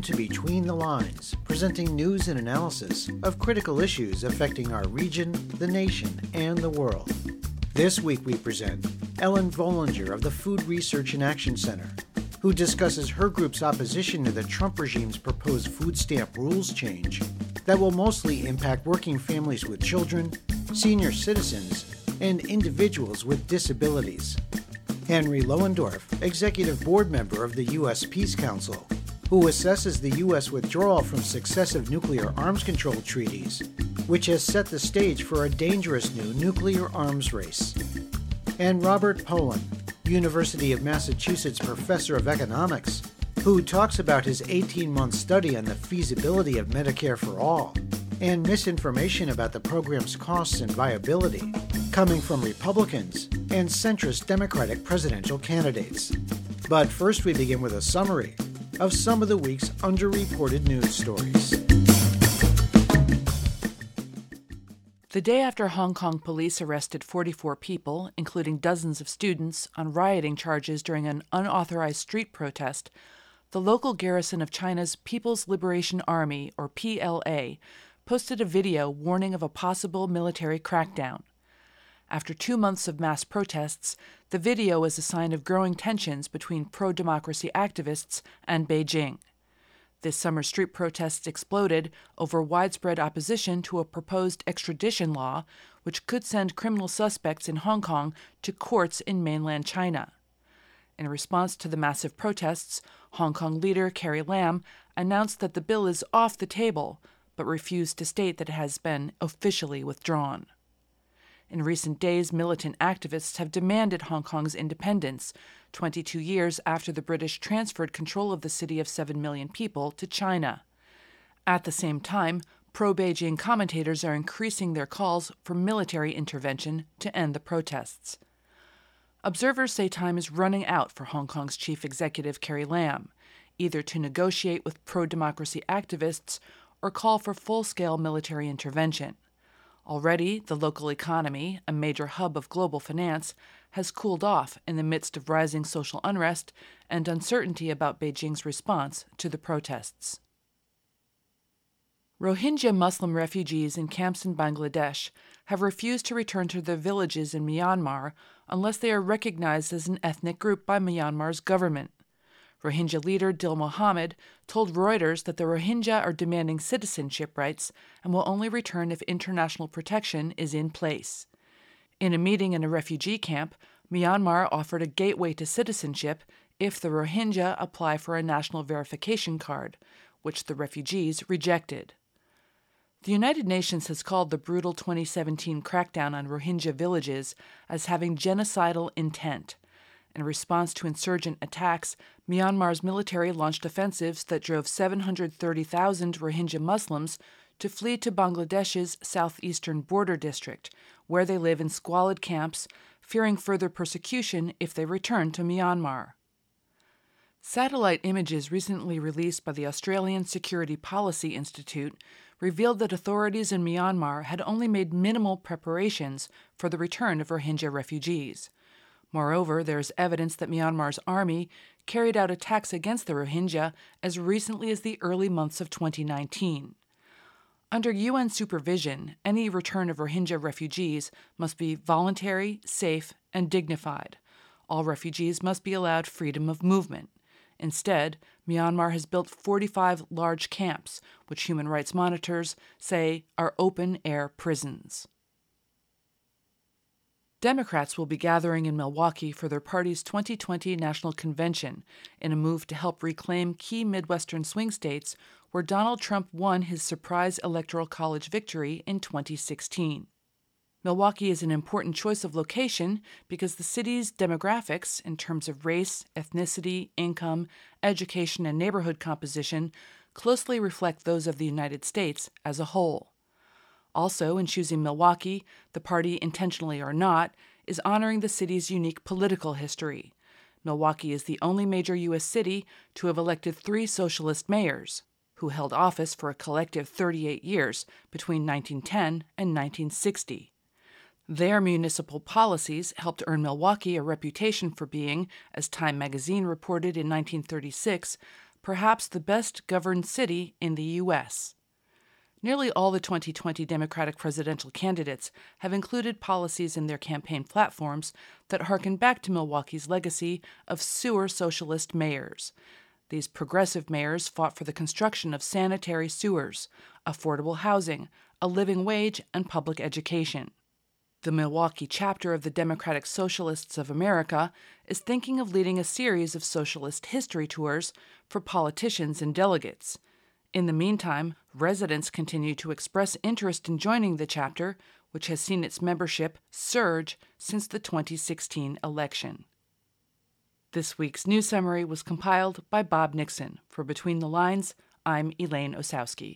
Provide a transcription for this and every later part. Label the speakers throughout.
Speaker 1: Welcome to Between the Lines, presenting news and analysis of critical issues affecting our region, the nation, and the world. This week we present Ellen Vollinger of the Food Research and Action Center, who discusses her group's opposition to the Trump regime's proposed food stamp rules change that will mostly impact working families with children, senior citizens, and individuals with disabilities. Henry Lohendorf, Executive Board Member of the U.S. Peace Council, who assesses the U.S. withdrawal from successive nuclear arms control treaties, which has set the stage for a dangerous new nuclear arms race. And Robert Pollin, University of Massachusetts Professor of Economics, who talks about his 18-month study on the feasibility of Medicare for All and misinformation about the program's costs and viability coming from Republicans and centrist Democratic presidential candidates. But first we begin with a summary of some of the week's underreported news stories.
Speaker 2: The day after Hong Kong police arrested 44 people, including dozens of students, on rioting charges during an unauthorized street protest, the local garrison of China's People's Liberation Army, or PLA, posted a video warning of a possible military crackdown. After 2 months of mass protests, the video is a sign of growing tensions between pro-democracy activists and Beijing. This summer, street protests exploded over widespread opposition to a proposed extradition law, which could send criminal suspects in Hong Kong to courts in mainland China. In response to the massive protests, Hong Kong leader Carrie Lam announced that the bill is off the table, but refused to state that it has been officially withdrawn. In recent days, militant activists have demanded Hong Kong's independence, 22 years after the British transferred control of the city of 7 million people to China. At the same time, pro-Beijing commentators are increasing their calls for military intervention to end the protests. Observers say time is running out for Hong Kong's chief executive Carrie Lam, either to negotiate with pro-democracy activists or call for full-scale military intervention. Already, the local economy, a major hub of global finance, has cooled off in the midst of rising social unrest and uncertainty about Beijing's response to the protests. Rohingya Muslim refugees in camps in Bangladesh have refused to return to their villages in Myanmar unless they are recognized as an ethnic group by Myanmar's government. Rohingya leader Dil Mohammed told Reuters that the Rohingya are demanding citizenship rights and will only return if international protection is in place. In a meeting in a refugee camp, Myanmar offered a gateway to citizenship if the Rohingya apply for a national verification card, which the refugees rejected. The United Nations has called the brutal 2017 crackdown on Rohingya villages as having genocidal intent. In response to insurgent attacks, Myanmar's military launched offensives that drove 730,000 Rohingya Muslims to flee to Bangladesh's southeastern border district, where they live in squalid camps, fearing further persecution if they return to Myanmar. Satellite images recently released by the Australian Security Policy Institute revealed that authorities in Myanmar had only made minimal preparations for the return of Rohingya refugees. Moreover, there is evidence that Myanmar's army carried out attacks against the Rohingya as recently as the early months of 2019. Under UN supervision, any return of Rohingya refugees must be voluntary, safe, and dignified. All refugees must be allowed freedom of movement. Instead, Myanmar has built 45 large camps, which human rights monitors say are open-air prisons. Democrats will be gathering in Milwaukee for their party's 2020 National Convention in a move to help reclaim key Midwestern swing states where Donald Trump won his surprise Electoral College victory in 2016. Milwaukee is an important choice of location because the city's demographics, in terms of race, ethnicity, income, education, and neighborhood composition, closely reflect those of the United States as a whole. Also, in choosing Milwaukee, the party, intentionally or not, is honoring the city's unique political history. Milwaukee is the only major U.S. city to have elected 3 socialist mayors, who held office for a collective 38 years between 1910 and 1960. Their municipal policies helped earn Milwaukee a reputation for being, as Time magazine reported in 1936, perhaps the best governed city in the U.S. Nearly all the 2020 Democratic presidential candidates have included policies in their campaign platforms that harken back to Milwaukee's legacy of sewer socialist mayors. These progressive mayors fought for the construction of sanitary sewers, affordable housing, a living wage, and public education. The Milwaukee chapter of the Democratic Socialists of America is thinking of leading a series of socialist history tours for politicians and delegates. In the meantime, residents continue to express interest in joining the chapter, which has seen its membership surge since the 2016 election. This week's news summary was compiled by Bob Nixon. For Between the Lines, I'm Elaine Osowski.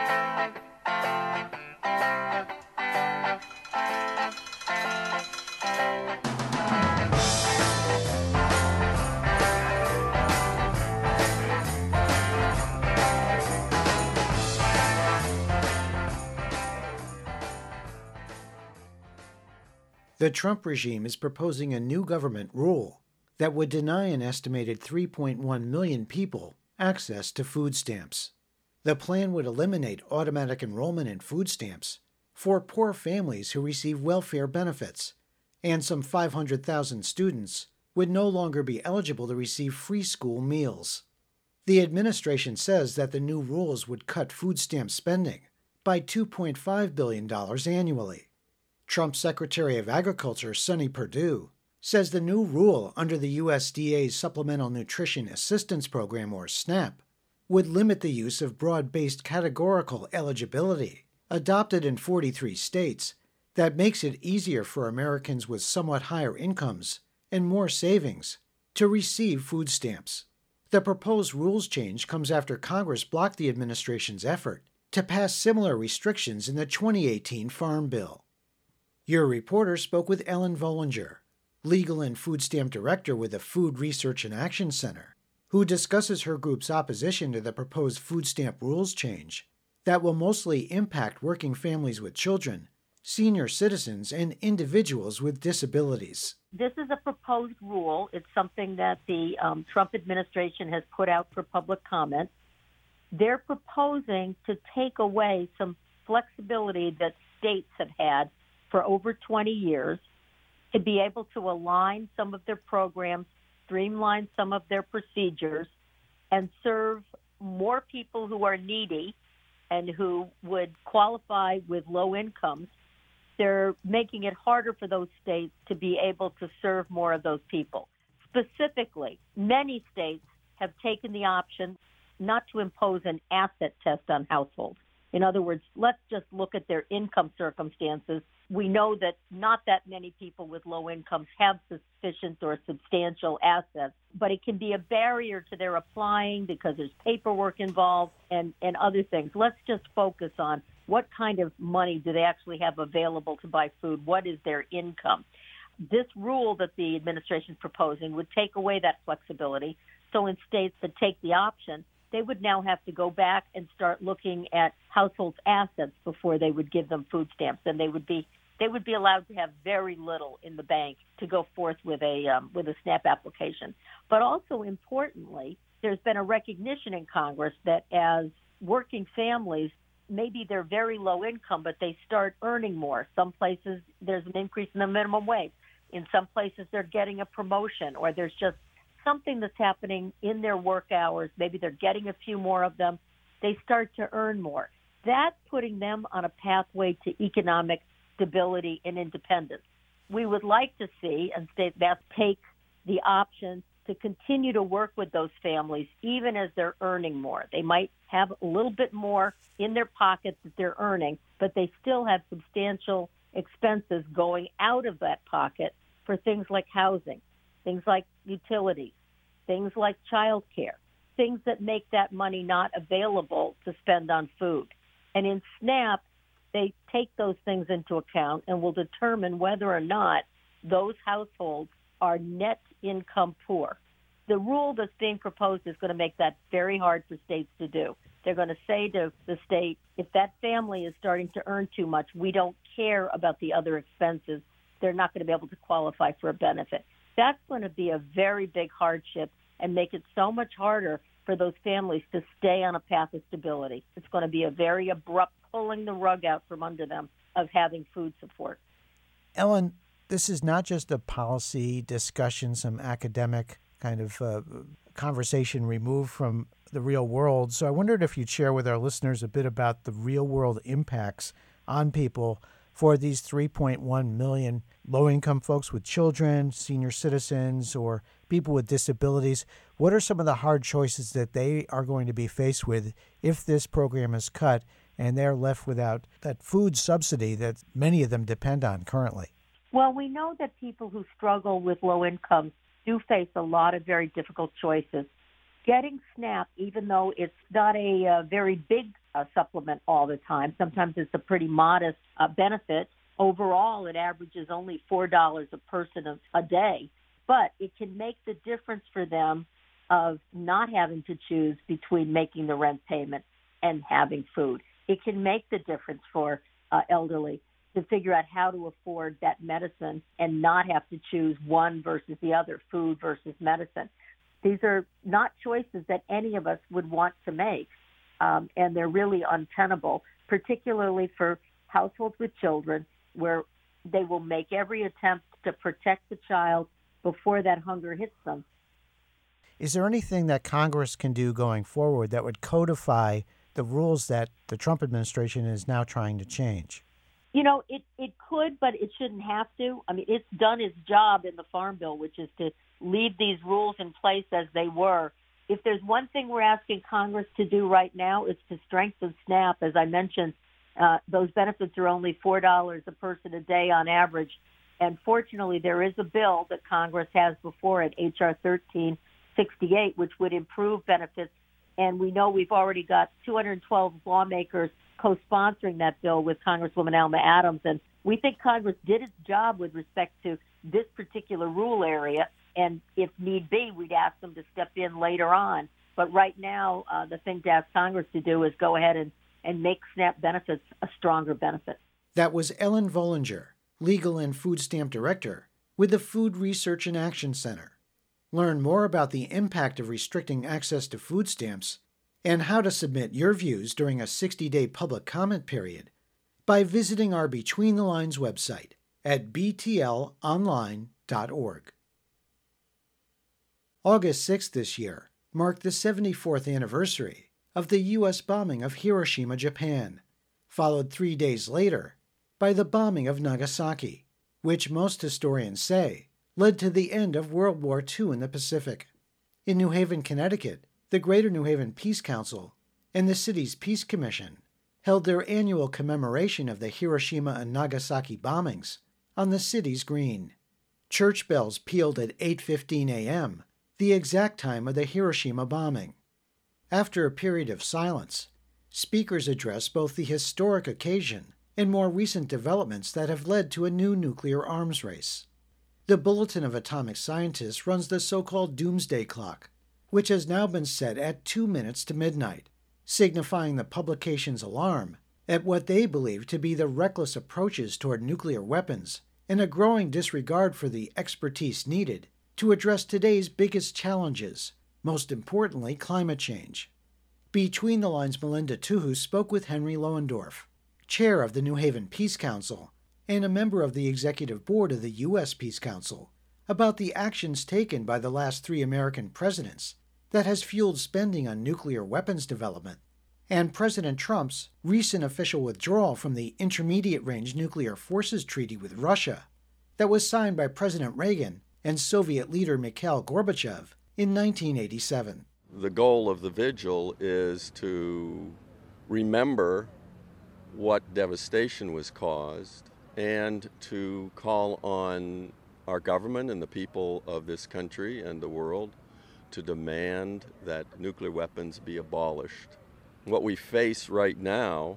Speaker 1: The Trump regime is proposing a new government rule that would deny an estimated 3.1 million people access to food stamps. The plan would eliminate automatic enrollment in food stamps for poor families who receive welfare benefits, and some 500,000 students would no longer be eligible to receive free school meals. The administration says that the new rules would cut food stamp spending by $2.5 billion annually. Trump's Secretary of Agriculture, Sonny Perdue, says the new rule under the USDA's Supplemental Nutrition Assistance Program, or SNAP, would limit the use of broad-based categorical eligibility, adopted in 43 states, that makes it easier for Americans with somewhat higher incomes and more savings to receive food stamps. The proposed rules change comes after Congress blocked the administration's effort to pass similar restrictions in the 2018 Farm Bill. Your reporter spoke with Ellen Vollinger, Legal and Food Stamp Director with the Food Research and Action Center, who discusses her group's opposition to the proposed food stamp rules change that will mostly impact working families with children, senior citizens, and individuals with disabilities.
Speaker 3: This is a proposed rule. It's something that the Trump administration has put out for public comment. They're proposing to take away some flexibility that states have had for over 20 years, to be able to align some of their programs, streamline some of their procedures, and serve more people who are needy and who would qualify with low incomes. They're making it harder for those states to be able to serve more of those people. Specifically, many states have taken the option not to impose an asset test on households. In other words, let's just look at their income circumstances. We know that not that many people with low incomes have sufficient or substantial assets, but it can be a barrier to their applying because there's paperwork involved and other things. Let's just focus on what kind of money do they actually have available to buy food? What is their income? This rule that the administration is proposing would take away that flexibility. So in states that take the option, they would now have to go back and start looking at households' assets before they would give them food stamps, and they would be allowed to have very little in the bank to go forth with a SNAP application. But also importantly, there's been a recognition in Congress that as working families, maybe they're very low income, but they start earning more. Some places there's an increase in the minimum wage. In some places they're getting a promotion, or there's just something that's happening in their work hours. Maybe they're getting a few more of them. They start to earn more. That's putting them on a pathway to economic stability and independence. We would like to see, and states that take the option to continue to work with those families even as they're earning more. They might have a little bit more in their pockets that they're earning, but they still have substantial expenses going out of that pocket for things like housing, things like utilities, things like child care, things that make that money not available to spend on food. And in SNAP, they take those things into account and will determine whether or not those households are net income poor. The rule that's being proposed is going to make that very hard for states to do. They're going to say to the state, if that family is starting to earn too much, we don't care about the other expenses. They're not going to be able to qualify for a benefit. That's going to be a very big hardship and make it so much harder for for those families to stay on a path of stability. It's going to be a very abrupt pulling the rug out from under them of having food support.
Speaker 1: Ellen, this is not just a policy discussion, some academic kind of conversation removed from the real world. So I wondered if you'd share with our listeners a bit about the real world impacts on people for these 3.1 million low-income folks with children, senior citizens, or people with disabilities. What are some of the hard choices that they are going to be faced with if this program is cut and they're left without that food subsidy that many of them depend on currently?
Speaker 3: Well, we know that people who struggle with low income do face a lot of very difficult choices. Getting SNAP, even though it's not a very big supplement all the time, sometimes it's a pretty modest benefit. Overall, it averages only $4 a person a day, but it can make the difference for them of not having to choose between making the rent payment and having food. It can make the difference for elderly to figure out how to afford that medicine and not have to choose one versus the other, food versus medicine. These are not choices that any of us would want to make, and they're really untenable, particularly for households with children, where they will make every attempt to protect the child before that hunger hits them.
Speaker 1: Is there anything that Congress can do going forward that would codify the rules that the Trump administration is now trying to change?
Speaker 3: You know, it could, but it shouldn't have to. I mean, it's done its job in the Farm Bill, which is to leave these rules in place as they were. If there's one thing we're asking Congress to do right now, it's to strengthen SNAP. As I mentioned, those benefits are only $4 a person a day on average. And fortunately, there is a bill that Congress has before it, H.R. 1368, which would improve benefits. And we know we've already got 212 lawmakers co-sponsoring that bill with Congresswoman Alma Adams. And we think Congress did its job with respect to this particular rule area. And if need be, we'd ask them to step in later on. But right now, the thing to ask Congress to do is go ahead and make SNAP benefits a stronger benefit.
Speaker 1: That was Ellen Vollinger, Legal and Food Stamp Director with the Food Research and Action Center. Learn more about the impact of restricting access to food stamps and how to submit your views during a 60-day public comment period by visiting our Between the Lines website at btlonline.org. August 6th this year marked the 74th anniversary of the U.S. bombing of Hiroshima, Japan, followed 3 days later by the bombing of Nagasaki, which most historians say led to the end of World War II in the Pacific. In New Haven, Connecticut, the Greater New Haven Peace Council and the city's Peace Commission held their annual commemoration of the Hiroshima and Nagasaki bombings on the city's green. Church bells pealed at 8:15 a.m., the exact time of the Hiroshima bombing. After a period of silence, speakers addressed both the historic occasion and more recent developments that have led to a new nuclear arms race. The Bulletin of Atomic Scientists runs the so-called Doomsday Clock, which has now been set at 2 minutes to midnight, signifying the publication's alarm at what they believe to be the reckless approaches toward nuclear weapons and a growing disregard for the expertise needed to address today's biggest challenges, most importantly, climate change. Between the Lines' Melinda Tuhu spoke with Henry Lohendorf, chair of the New Haven Peace Council and a member of the executive board of the U.S. Peace Council, about the actions taken by the last 3 American presidents that has fueled spending on nuclear weapons development, and President Trump's recent official withdrawal from the Intermediate-Range Nuclear Forces Treaty with Russia that was signed by President Reagan and Soviet leader Mikhail Gorbachev in 1987.
Speaker 4: The goal of the vigil is to remember what devastation was caused and to call on our government and the people of this country and the world to demand that nuclear weapons be abolished. What we face right now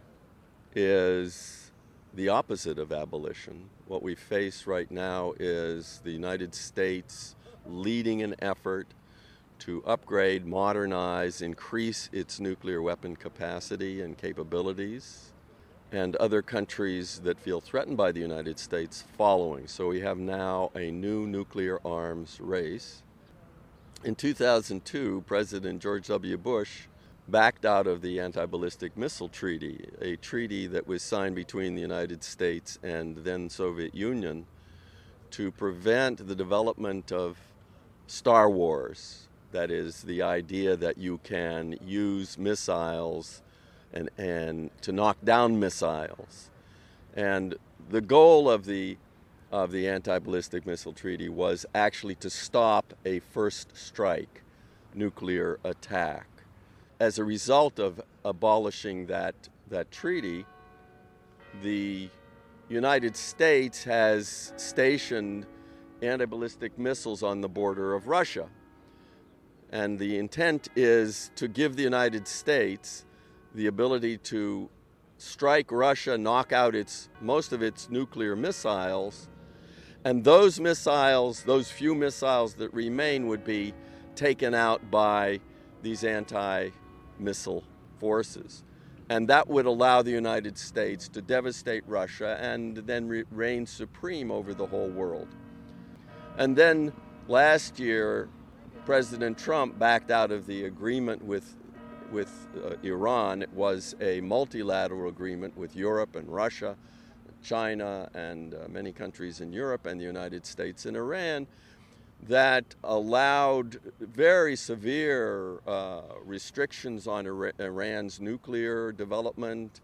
Speaker 4: is the opposite of abolition. What we face right now is the United States leading an effort to upgrade, modernize, increase its nuclear weapon capacity and capabilities, and other countries that feel threatened by the United States following. So we have now a new nuclear arms race. In 2002, President George W. Bush backed out of the Anti-Ballistic Missile Treaty, a treaty that was signed between the United States and then Soviet Union to prevent the development of Star Wars. That is, the idea that you can use missiles and to knock down missiles. And the goal of the Anti-Ballistic Missile Treaty was actually to stop a first strike nuclear attack. As a result of abolishing that treaty, the United States has stationed anti-ballistic missiles on the border of Russia. And the intent is to give the United States the ability to strike Russia, knock out most of its nuclear missiles, and those missiles, those few missiles that remain, would be taken out by these anti-missile forces. And that would allow the United States to devastate Russia and then reign supreme over the whole world. And then last year, President Trump backed out of the agreement with Iran. It was a multilateral agreement with Europe and Russia, China, and many countries in Europe, and the United States and Iran, that allowed very severe restrictions on Iran's nuclear development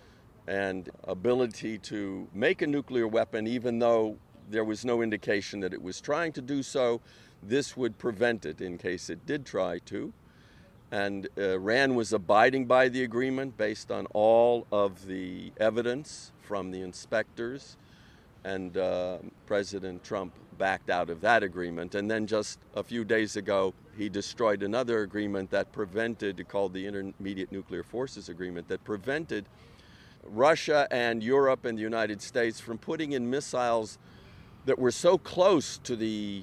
Speaker 4: and ability to make a nuclear weapon, even though there was no indication that it was trying to do so. This would prevent it in case it did try to. And Iran was abiding by the agreement based on all of the evidence from the inspectors. And President Trump backed out of that agreement. And then just a few days ago, he destroyed another agreement that prevented, called the Intermediate Nuclear Forces Agreement, that prevented Russia and Europe and the United States from putting in missiles that were so close to the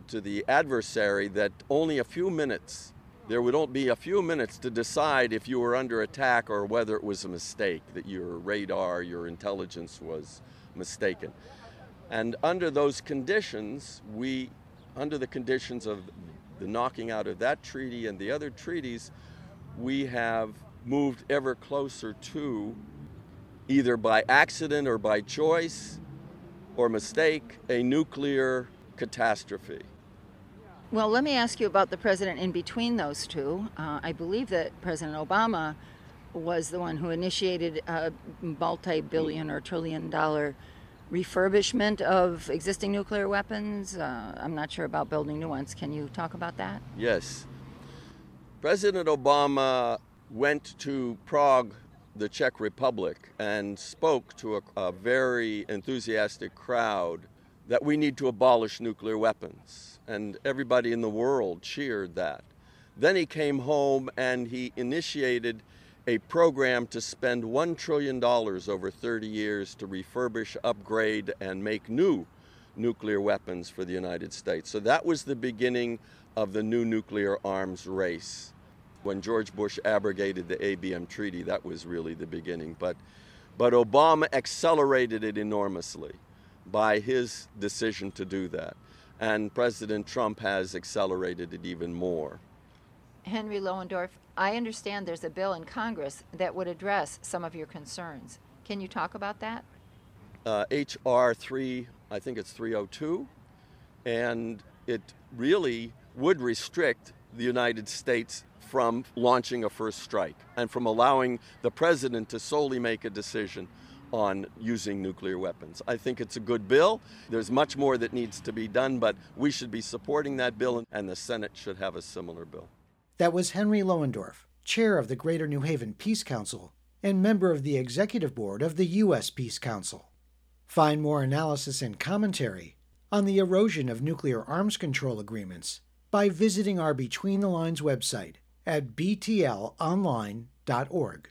Speaker 4: adversary that only a few minutes, there would be a few minutes to decide if you were under attack or whether it was a mistake, that your radar, your intelligence was mistaken. And under those conditions, under the conditions of the knocking out of that treaty and the other treaties, we have moved ever closer to, either by accident or by choice or mistake, a nuclear catastrophe.
Speaker 5: Well, let me ask you about the president in between those two. I believe that President Obama was the one who initiated a multi-billion or trillion-dollar refurbishment of existing nuclear weapons. I'm not sure about building new ones. Can you talk about that?
Speaker 4: Yes. President Obama went to Prague, the Czech Republic, and spoke to a very enthusiastic crowd that we need to abolish nuclear weapons. And everybody in the world cheered that. Then he came home and he initiated a program to spend $1 trillion over 30 years to refurbish, upgrade, and make new nuclear weapons for the United States. So that was the beginning of the new nuclear arms race. When George Bush abrogated the ABM treaty, that was really the beginning. But Obama accelerated it enormously by his decision to do that. And President Trump has accelerated it even more.
Speaker 5: Henry Lowendoerf, I understand there's a bill in Congress that would address some of your concerns. Can you talk about that?
Speaker 4: H.R. 3, I think it's 302, and it really would restrict the United States from launching a first strike and from allowing the president to solely make a decision on using nuclear weapons. I think it's a good bill. There's much more that needs to be done, but we should be supporting that bill, and the Senate should have a similar bill.
Speaker 1: That was Henry Lowendoerf, chair of the Greater New Haven Peace Council and member of the executive board of the U.S. Peace Council. Find more analysis and commentary on the erosion of nuclear arms control agreements by visiting our Between the Lines website at btlonline.org.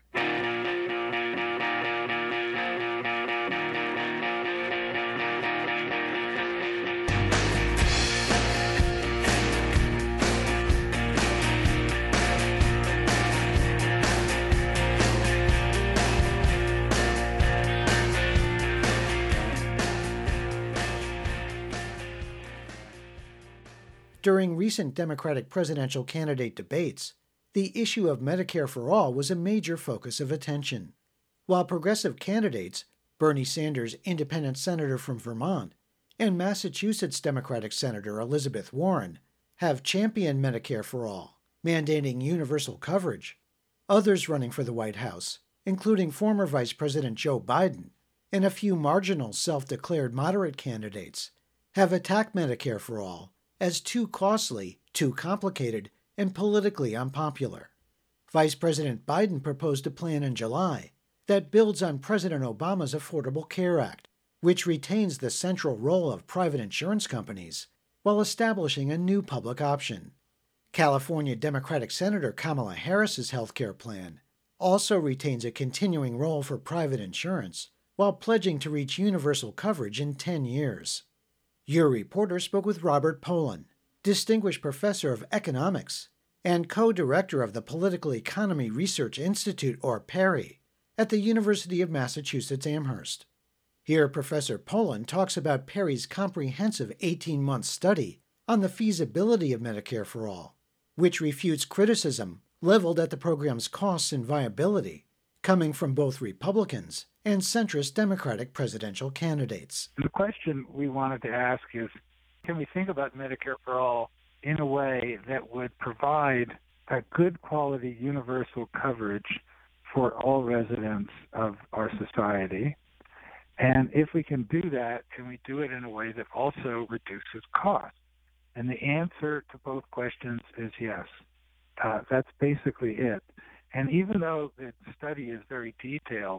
Speaker 1: During recent Democratic presidential candidate debates, the issue of Medicare for All was a major focus of attention. While progressive candidates, Bernie Sanders, independent senator from Vermont, and Massachusetts Democratic Senator Elizabeth Warren, have championed Medicare for All, mandating universal coverage, others running for the White House, including former Vice President Joe Biden and a few marginal self-declared moderate candidates, have attacked Medicare for All as too costly, too complicated, and politically unpopular. Vice President Biden proposed a plan in July that builds on President Obama's Affordable Care Act, which retains the central role of private insurance companies while establishing a new public option. California Democratic Senator Kamala Harris's health care plan also retains a continuing role for private insurance while pledging to reach universal coverage in 10 years. Your reporter spoke with Robert Pollin, Distinguished Professor of Economics and co-director of the Political Economy Research Institute, or PERI, at the University of Massachusetts Amherst. Here, Professor Pollin talks about PERI's comprehensive 18-month study on the feasibility of Medicare for All, which refutes criticism leveled at the program's costs and viability, coming from both Republicans and centrist Democratic presidential candidates.
Speaker 6: The question we wanted to ask is, can we think about Medicare for All in a way that would provide a good quality universal coverage for all residents of our society? And if we can do that, can we do it in a way that also reduces costs? And the answer to both questions is yes. That's basically it. And even though the study is very detailed,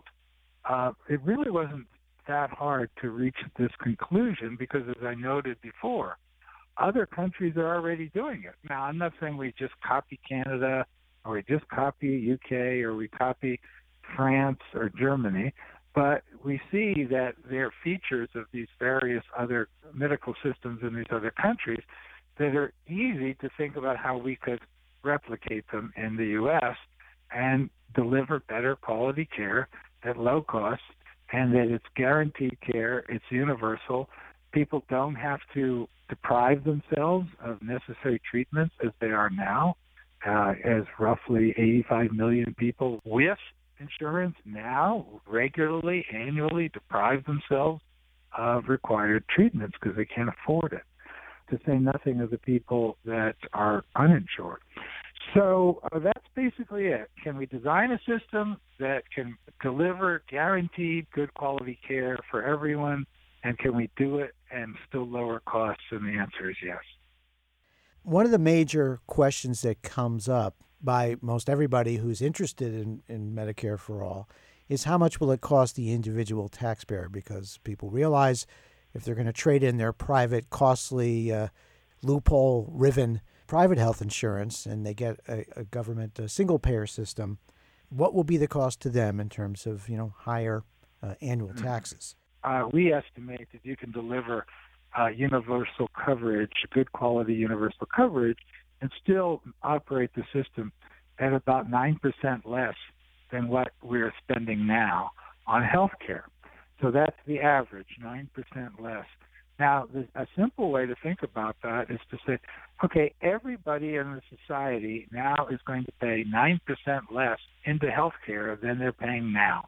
Speaker 6: it really wasn't that hard to reach this conclusion because, as I noted before, other countries are already doing it. Now, I'm not saying we just copy Canada or we just copy UK or we copy France or Germany, but we see that there are features of these various other medical systems in these other countries that are easy to think about how we could replicate them in the U.S. and deliver better quality care at low cost, and that it's guaranteed care, it's universal. People don't have to deprive themselves of necessary treatments as they are now, as roughly 85 million people with insurance now regularly, annually deprive themselves of required treatments because they can't afford it, to say nothing of the people that are uninsured. So that's basically it. Can we design a system that can deliver guaranteed good quality care for everyone, and can we do it and still lower costs? And the answer is yes.
Speaker 1: One of the major questions that comes up by most everybody who's interested in Medicare for All is how much will it cost the individual taxpayer, because people realize if they're going to trade in their private, costly, loophole-riven private health insurance and they get a government single-payer system, what will be the cost to them in terms of higher annual taxes?
Speaker 6: We estimate that you can deliver universal coverage, good quality universal coverage, and still operate the system at about 9% less than what we're spending now on health care. So that's the average, 9% less. Now, a simple way to think about that is to say, okay, everybody in the society now is going to pay 9% less into health care than they're paying now.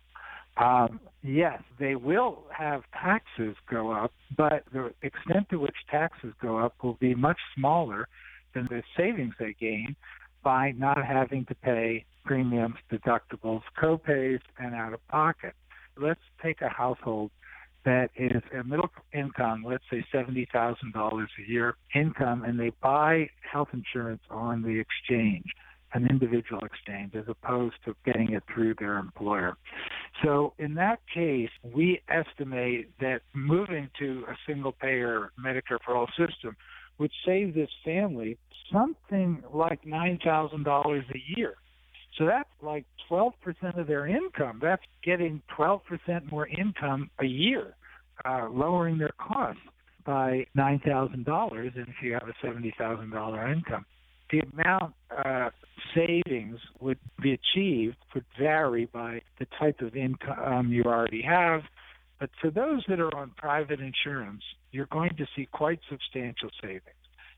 Speaker 6: Yes, they will have taxes go up, but the extent to which taxes go up will be much smaller than the savings they gain by not having to pay premiums, deductibles, co-pays, and out-of-pocket. Let's take a household that is a middle income, let's say $70,000 a year income, and they buy health insurance on the exchange, an individual exchange, as opposed to getting it through their employer. So in that case, we estimate that moving to a single-payer Medicare for All system would save this family something like $9,000 a year. So that's like 12% of their income. That's getting 12% more income a year, lowering their costs by $9,000 if you have a $70,000 income. The amount savings would be achieved would vary by the type of income you already have. But for those that are on private insurance, you're going to see quite substantial savings.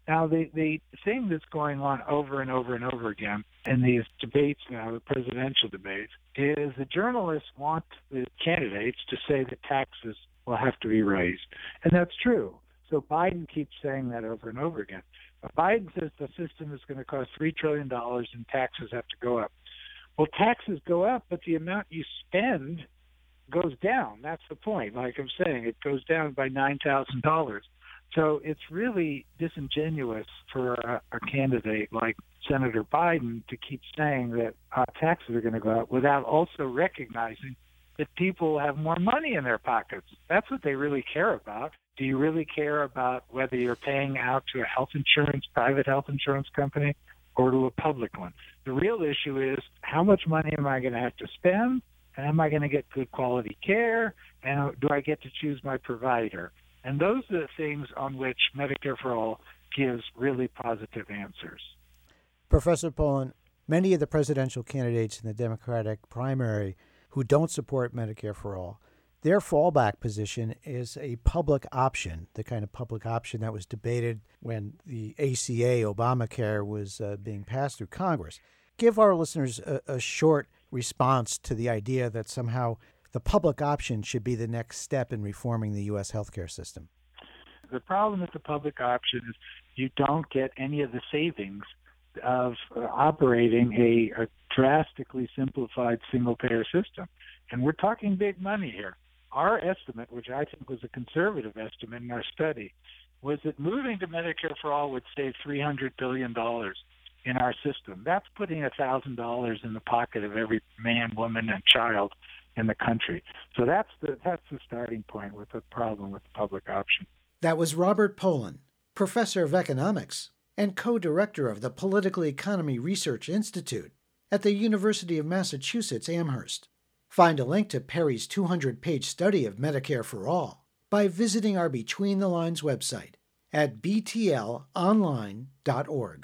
Speaker 6: Now, the thing that's going on over and over and over again in these debates now, the presidential debates, is the journalists want the candidates to say that taxes will have to be raised. And that's true. So Biden keeps saying that over and over again. But Biden says the system is going to cost $3 trillion and taxes have to go up. Well, taxes go up, but the amount you spend goes down. That's the point. Like I'm saying, it goes down by $9,000. So it's really disingenuous for a candidate like Senator Biden to keep saying that taxes are going to go up without also recognizing that people have more money in their pockets. That's what they really care about. Do you really care about whether you're paying out to a private health insurance company or to a public one? The real issue is, how much money am I going to have to spend? And am I going to get good quality care? And do I get to choose my provider? And those are the things on which Medicare for All gives really positive answers.
Speaker 1: Professor Pollan, many of the presidential candidates in the Democratic primary who don't support Medicare for All, their fallback position is a public option, the kind of public option that was debated when the ACA, Obamacare, was being passed through Congress. Give our listeners a short response to the idea that somehow the public option should be the next step in reforming the U.S. healthcare system.
Speaker 6: The problem with the public option is you don't get any of the savings of operating a drastically simplified single-payer system. And we're talking big money here. Our estimate, which I think was a conservative estimate in our study, was that moving to Medicare for All would save $300 billion in our system. That's putting $1,000 in the pocket of every man, woman, and child in the country. So that's the starting point with the problem with the public option.
Speaker 1: That was Robert Pollan, professor of economics and co-director of the Political Economy Research Institute at the University of Massachusetts Amherst. Find a link to Perry's 200-page study of Medicare for All by visiting our Between the Lines website at btlonline.org.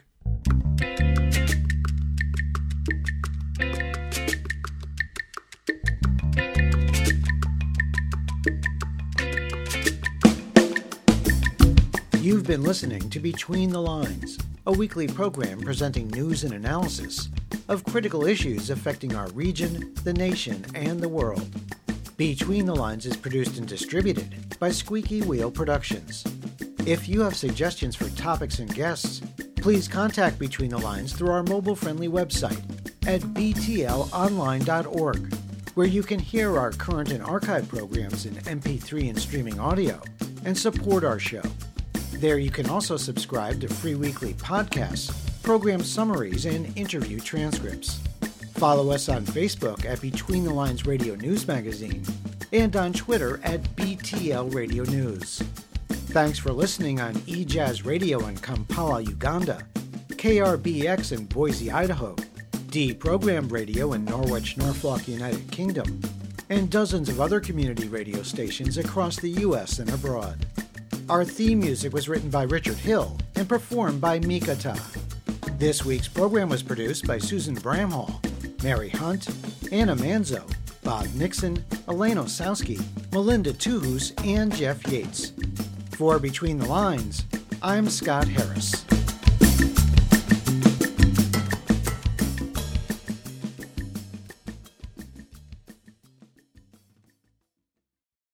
Speaker 1: You've been listening to Between the Lines, a weekly program presenting news and analysis of critical issues affecting our region, the nation, and the world. Between the Lines is produced and distributed by Squeaky Wheel Productions. If you have suggestions for topics and guests, please contact Between the Lines through our mobile-friendly website at btlonline.org, where you can hear our current and archive programs in MP3 and streaming audio and support our show. There you can also subscribe to free weekly podcasts, program summaries, and interview transcripts. Follow us on Facebook at Between the Lines Radio News Magazine and on Twitter at BTL Radio News. Thanks for listening on eJazz Radio in Kampala, Uganda, KRBX in Boise, Idaho, D-Program Radio in Norwich, Norfolk, United Kingdom, and dozens of other community radio stations across the U.S. and abroad. Our theme music was written by Richard Hill and performed by Mikata. This week's program was produced by Susan Bramhall, Mary Hunt, Anna Manzo, Bob Nixon, Elaine Osowski, Melinda Tuhus, and Jeff Yates. For Between the Lines, I'm Scott Harris.